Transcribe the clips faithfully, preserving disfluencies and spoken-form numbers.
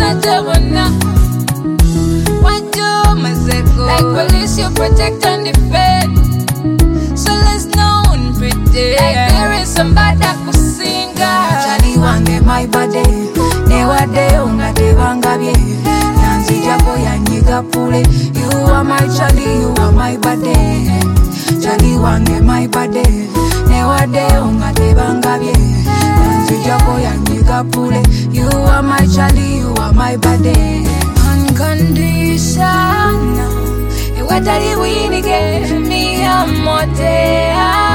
Majabana. What do Mazeko? Like police, you protect and defend. So let's not pretend like there is somebody that could sing. Chali wange my body. Newa de unga de vanga bie. Nanzi japo ya nyiga pule. You are my Chali, you are my body. Chali wange my body. Newa de unga de vanga bie. Nanzi japo ya nyiga pule. You are my Chali, you are my body. Unconditional. What are you winning? Give me amor, te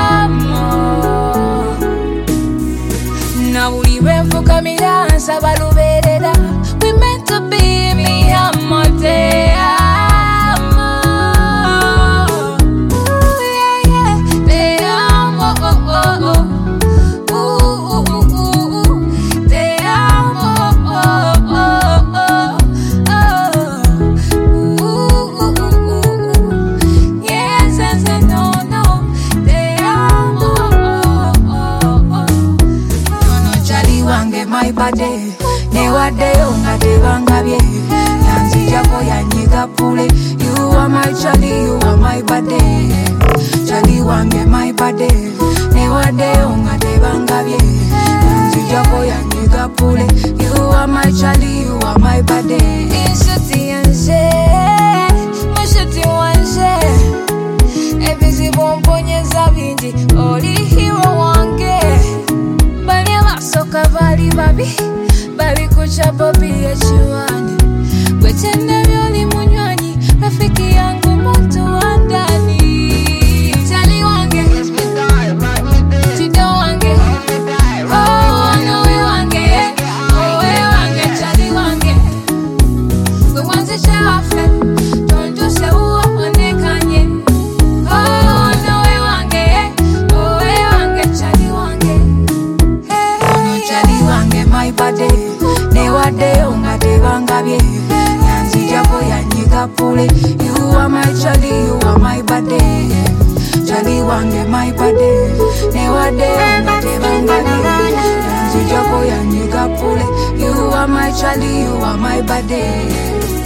amo. Now we went for Camila and Sabalubereda. We meant to be me amor, te amo. Ooh, yeah, yeah, te amo. Oh, oh, oh. Ooh, ooh, ooh, ooh. Te amo. Oh, oh, oh, oh. Ooh, ooh, ooh, ooh. Yes, yes, and no, no. Te amo. Oh, oh, oh. No, no, Chali wange my body. Newa de unga de vanga bie. Nanzi japo ya nyiga pule. You are my Chali, you are my body. Chali wange my body. Newa de unga de vanga bie. Nanzi japo ya nyiga pule. You are my Chali, you are my body. Inshuti yanje, mushuti wanje. Ebizi bomponyeza bingi, oli hero wange. Bali abasoka bali babi, bali kucha bobi echiwani. Gwetende byoli munywanyi, rafiki yangu muntu wa ndani. Chali wange, Chido wange, oh no we wange, oh we wange, Chali wange. We want to shafe, don't do se uwa onekanye. Oh no we wange, oh we wange, Chali wange. No, Chali wange my body. Newa de unga de vanga bie. Nanzi japo ya nyiga pule. You are my Chali, you are my body. Chali wange my body. Newa de unga de vanga bie. Nanzi japo ya nyiga pule. You are my Chali, you are my body.